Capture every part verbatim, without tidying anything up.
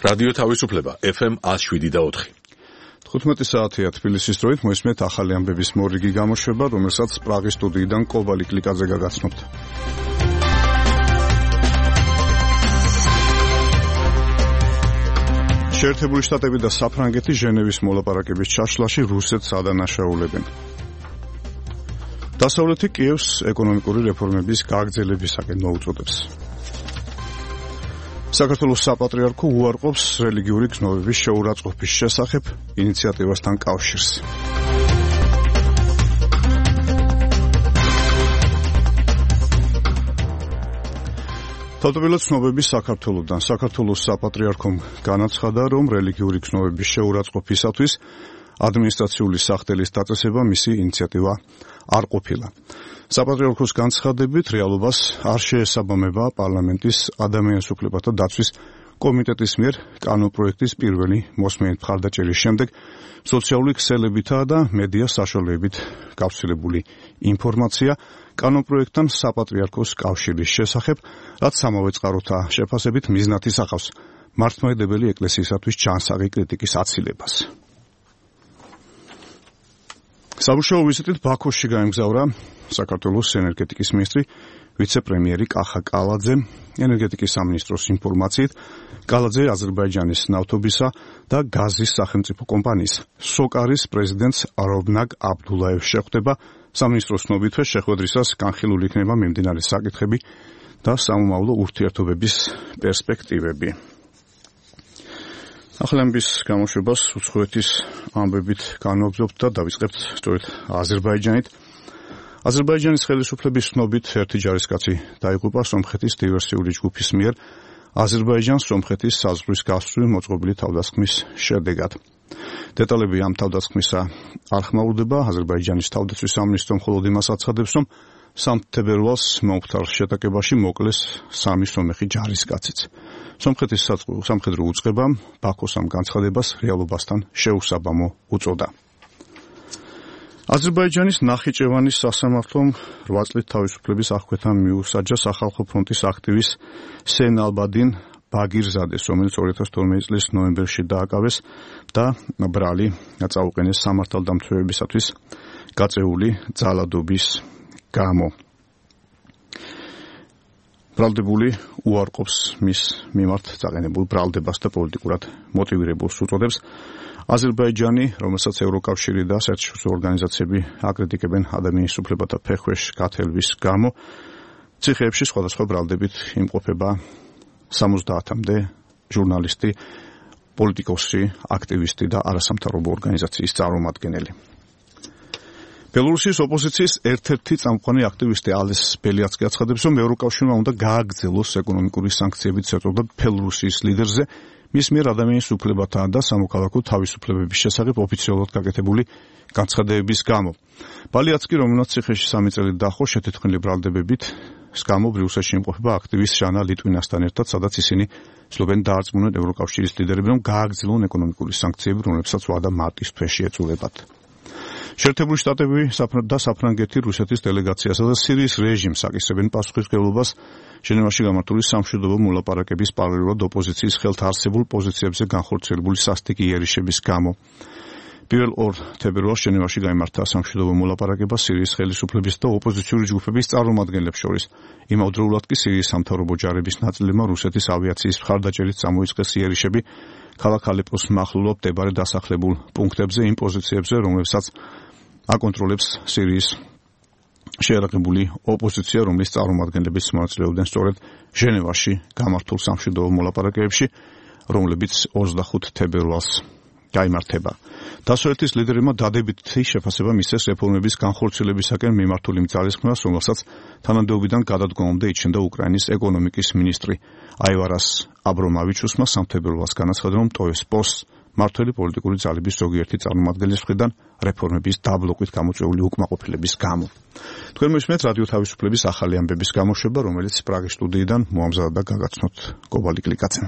რადიო თავისუფლება ეფ ემ one oh seven და four. თხუთმეტი საათია თბილისის დროით მოისმენთ ახალი ამბების მორიგი გამოშვება, რომელსაც პრაღის სტუდიიდან კობალი კლიკაძე გაგაცნობთ. შეერთებული შტატები და საფრანგეთი ჟენევის მოლაპარაკების ჩაშლაში რუსეთს ადანაშაულებენ. დასავლეთი კიევს ეკონომიკური რეფორმების გაგრძელებისაკენ მოუწოდებს. საქართველოს საპატრიარქო უარყოფს რელიგიური გზნობების შეურაცხყოფის შესახებ ინიციატივასთან კავშირს. თავდაპირველად ცნობები საქართველოსთან. საქართველოს საპატრიარქომ განაცხადა, რომ რელიგიური გზნობების შეურაცხყოფისათვის ადმინისტრაციული სახდელის დაწესება მისი ინიციატივა არ ყოფილა. საპატრიარქოს განცხადებით რეალობას არ შეესაბამება პარლამენტის ადამიანის უფლებათა დაცვის კომიტეტის მიერ კანონპროექტის პირველი მოსმენით მხარდაჭერის შემდეგ სოციალური ქსელებითა და მედია საშუალებებით გავრცელებული ინფორმაცია კანონპროექტთან საპატრიარქოს კავშირის შესახებ, რაც სამავე წყაროთა შეფასებით მიზნად ისახავს მართლმადიდებელი ეკლესიისათვის ჩანსაღი კრიტიკის აცილებას. სამუშაო ვიზიტით ბაქოში გაემგზავრა საქართველოს ენერგეტიკის მინისტრი ვიცე-პრემიერი კახა კალაძე. ენერგეტიკის სამინისტროს ინფორმაციით კალაძე აზერბაიჯანის ნავთობისა და გაზის სახელმწიფო კომპანიის სოკარის პრეზიდენტს როვნაგ აბდულაევს შეხვდება. სამინისტროს ცნობითვე შეხვედრისას განხილული იქნება მიმდინარე საკითხები და სამომავლო ურთიერთობების პერსპექტივები. ახალამბის გამოშვებას უცხოეთის ამბებით განვაგრძობთ და დავიწყებთ სწორედ აზერბაიჯანით. აზერბაიჯანის ხელისუფლების ცნობით ერთი ჯარისკაცი დაიღუპა სომხეთის დივერსიული ჯგუფის მიერ აზერბაიჯანს სომხეთის საზღვრის გასწვრივ მოწყობილი თავდასხმის შედეგად. დეტალები ამ თავდასხმისა არ ხმაურდება. აზერბაიჯანის თავდაცვის სამინისტრო მხოლოდ იმას აცხადებს, რომ სამი თებერვალს მომხდარ შეტაკებაში მოკლეს სამი სომეხი ჯარისკაციც. სომხეთის სამხედრო უწყებამ ბაქოს ამ განცხადებას რეალობასთან შეუსაბამო უწოდა. აზერბაიჯანის ნახიჩევანის სასამართლომ რვა წლით თავისუფლების აღკვეთა მიუსაჯა სახალხო ფრონტის აქტივის სენ ალბადინ ბაგირზადეს, რომელიც ორი ათას თორმეტი წლის ნოემბერში დააკავეს და ბრალი წაუყენეს სამართალდამცავებისათვის გაწეული ძალადობის გამო. ბრალდებული უარყოფს მის მიმართ წაყენებულ ბრალდებას და პოლიტიკურად მოტივირებულს უწოდებს. აზერბაიჯანი, რომელსაც ევროკავშირი და საერთაშორისო ორგანიზაციები აკრიტიკებენ ადამიანის უფლებათა ფეხვეშ გათელვის გამო, ციხეებში სხვადასხვა ბრალდებით იმყოფება სამოცდაათამდე ჟურნალისტი, პოლიტიკოსი, აქტივისტი და არასამთავრობო ორგანიზაციის წარმომადგენელი. ბელორუსიის ოპოზიციის ერთ-ერთი წამყვანი აქტივისტი ალეს ბელიაცკი აცხადებს, რომ ევროკავშირმა უნდა გააგრძელოს ეკონომიკური სანქციებით ზეწოლა ბელორუსიის ლიდერზე მის მიერ ადამიანის უფლებათა და სამოქალაქო თავისუფლებების შესახებ ოფიციალურად გაკეთებული განცხადებების გამო. ბელიაცკი, რომელსაც ციხეში სამი წელი დაჰყო შეთეთქმული ბრალდებებით, გამო ბრიუსელში იმყოფება აქტივისტ ჟანა ლიტვინასთან ერთად, სადაც ისინი ცდილობენ დაარწმუნონ ევროკავშირის ლიდერები, რომ გააგრძელონ ეკონომიკური სანქციები, რომლებსაც ვადა მარტის თვეში ეწურებათ. შეერთებული შტატები და საფრანგეთი რუსეთის დელეგაციასა და სირიის რეჟიმს აკისრებენ პასუხისმგებლობას ჟენევაში გამართული სამშვიდობო მოლაპარაკების პარალელურად ოპოზიციის ხელთ არსებულ პოზიციებზე განხორციელებული სასტიკი იერიშების გამო. პირველ ორ თებერვალს ჟენევაში გაიმართა სამშვიდობო მოლაპარაკება სირიის ხელისუფლების და ოპოზიციური ჯგუფების წარმომადგენლებს შორის. იმავდროულად კი სირიის სამთავრობო ჯარების ნაწილებმა რუსეთის ავიაციის მხარდაჭერით წამოიწყეს იერიშები ქალაქ ალეპოს მახლობლად მდებარე დასახლებულ პუნქტებზე, იმ პოზიციებზე, რომლებსაც აკონტროლებს სირიის შეერაღებული ოპოზიცია, რომლის წარმომადგენლებიც მონაწილეობდნენ სწორედ ჟენევაში გამართულ სამშვიდობო მოლაპარაკებებში, რომლებიც ოცდახუთ თებერვალს გაიმართება. დასავლეთის ლიდერებმა დადებითი შეფასება მისცეს რეფორმების განხორციელებისაკენ მიმართული ძალისხმევას, რომელსაც თანამდებობიდან გადადგომამდე იჩენდა უკრაინის ეკონომიკის მინისტრი აივარას აბრომავიჩუსმა სამი თებერვალს განაცხადა, რომ ტოეს პოსტს მართველი პოლიტიკური ძალების ზოგიერთი წარმომადგენლის მხრიდან რეფორმების დაბლოკვით გამოწვეული უკმაყოფილების გამო. თქვენ მოისმენთ რადიო თავისუფლების ახალი ამბების გამოშვება, რომელიც პრაღის სტუდიიდან მოამზადა და გაგაცნობთ კობალი კლიკაძემ.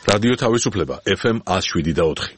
რადიო თავისუფლება ეფ ემ one oh seven და four.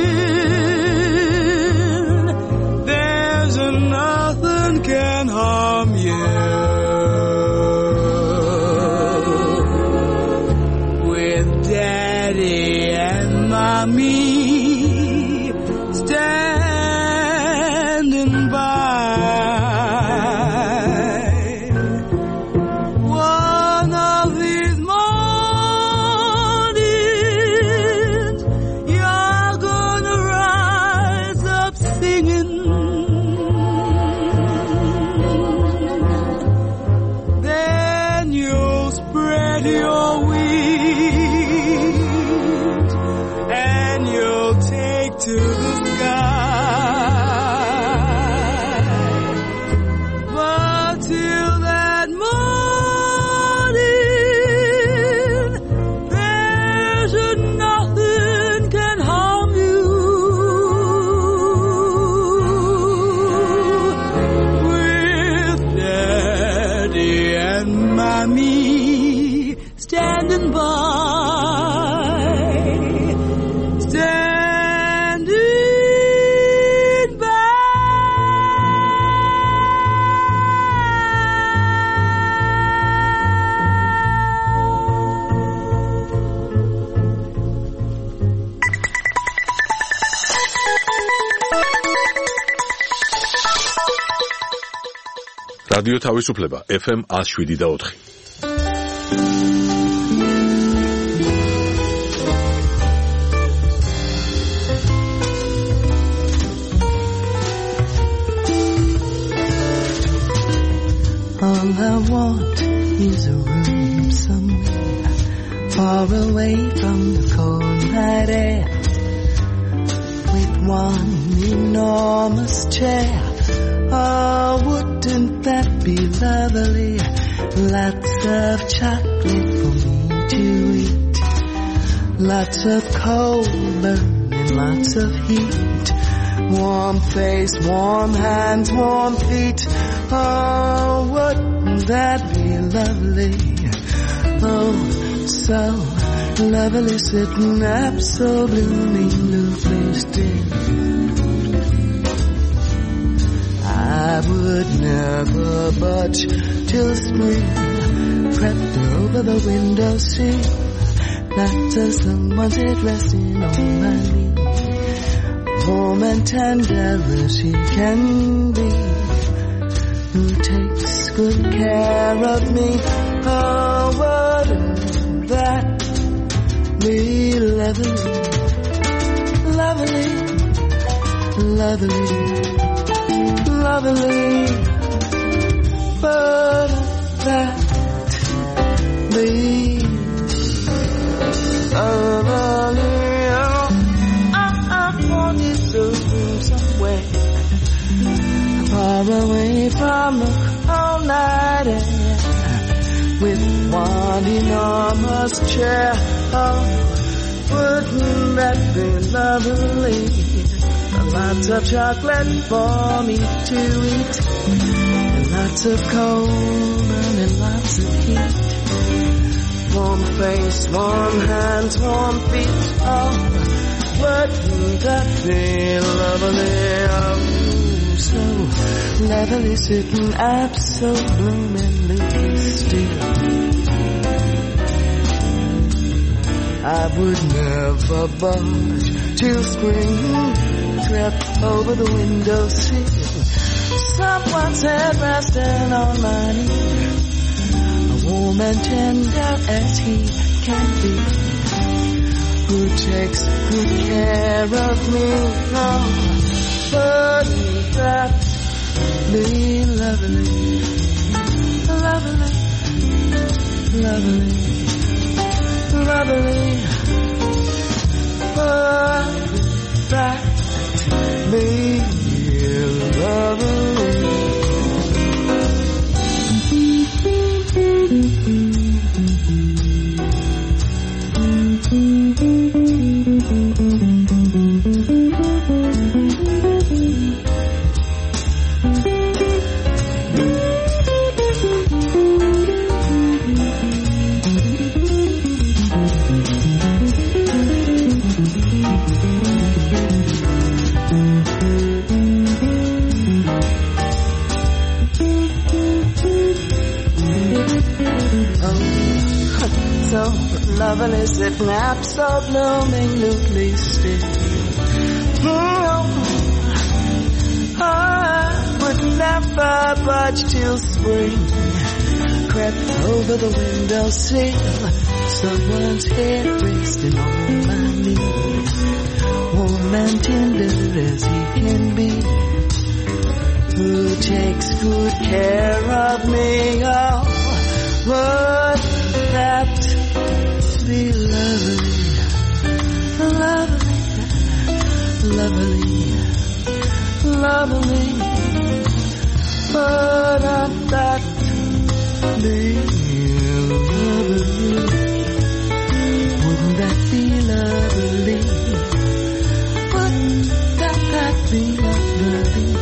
can hide. from you. With Daddy and Mommy standing by. One of these mornings, you're gonna rise up singing. Then you'll spread your wings and you'll take to the sky. But till that morning, there's nothing can harm you. With Daddy and Mommy standing by, standing by. რადიო თავისუფლება ეფ ემ one oh seven point four. All I want is a room somewhere far away from the cold night air, with one enormous chair. Oh, wouldn't that be lovely? Lots of chocolate for me to eat, lots of coal burning, lots of heat, warm face, warm hands, warm feet. Oh, wouldn't that be lovely? Oh, so lovely, sitting up so bloomingly still. I would never budge till spring crept over the windowsill, not till someone's head resting on my knee, warm and tender as she can be, who takes good care of me. Oh, wouldn't that be lovely, lovely, lovely, lovely? But that be lovely. I, I wanted to go somewhere far away from the cold night air, with one enormous chair. Oh, wouldn't that be lovely? Lots of chocolate for me to eat, and lots of coal and lots of heat, warm face, warm hands, warm feet. Oh, wouldn't that be lovely? Oh, so lovely, sitting up so bloomingly still. I would never budge till spring crept over the windowsill, someone's head resting on my knee, warm and tender as he can be, who takes good care of me. Oh, wouldn't that be lovely, lovely, lovely, lovely? Wouldn't that be lovely? so lovely, sitting up, so blooming, newly still. Oh, I would never budge till spring crept over the windowsill. Someone's head resting on my knee, warm and tender as he can be, who takes good care of me. Oh, would that be lovely, lovely, lovely, lovely? Would that be lovely? Wouldn't that be lovely? Wouldn't that, that be lovely?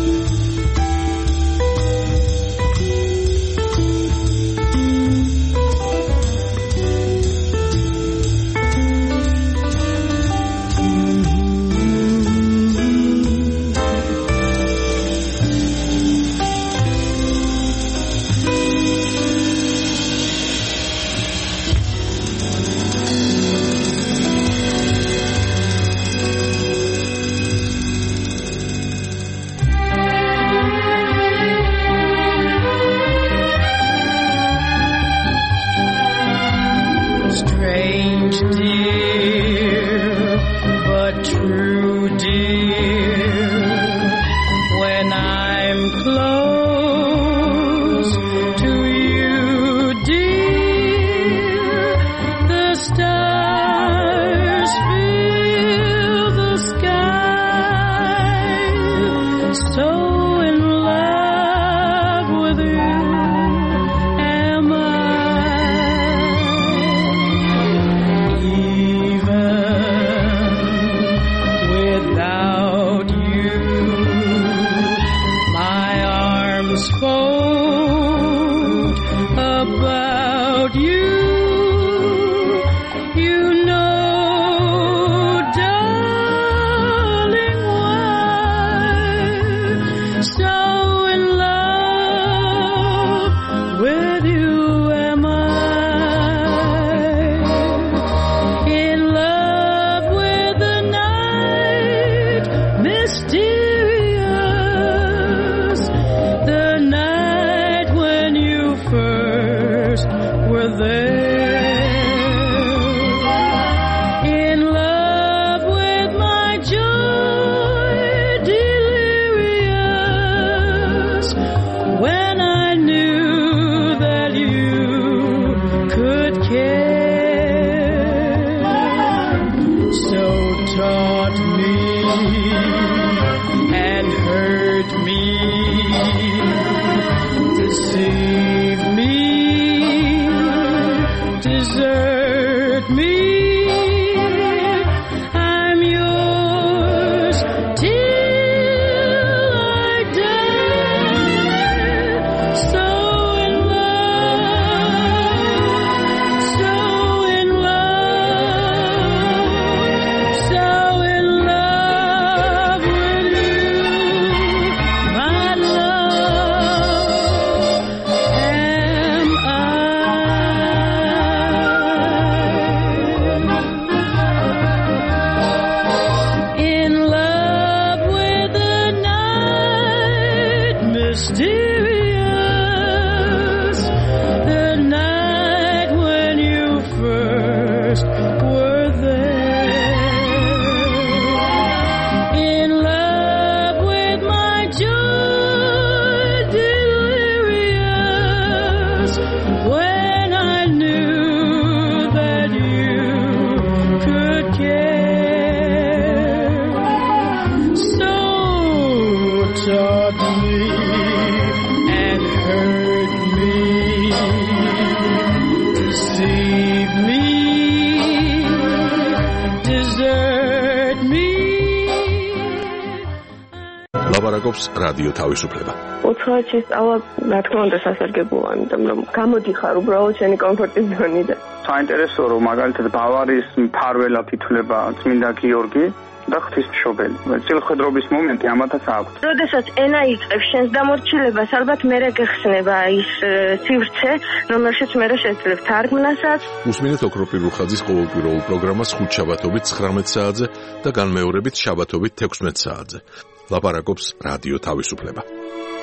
ლაპარაკობს რადიო თავისუფლება. უცხოეთში სწავლა, რა თქმა უნდა, სასარგებლოა, იმიტომ რომ გამოდიხარ უბრალოდ შენი კომფორტის ზონიდან. საინტერესო რომ მაგალითად ბავარიის მფარველად ითვლება წმინდა გიორგი, და ღვთისმშობელი. წილხედრობის მომენტი ამათაც აქვს. როდესაც ენა იწყებს შენს დამორჩილებას, ალბათ მერე გეხსნება ის სივრცე, რომელშიც მერე შეძლებ თარგმნასაც. უსმინეთ ოქროპირ რუხაძის ყოველკვირეულ პროგრამას ხუთშაბათობით ცხრამეტ საათზე და განმეორებით შაბათობით თექვსმეტ საათზე. ლაპარაკობს რადიო თავისუფლება.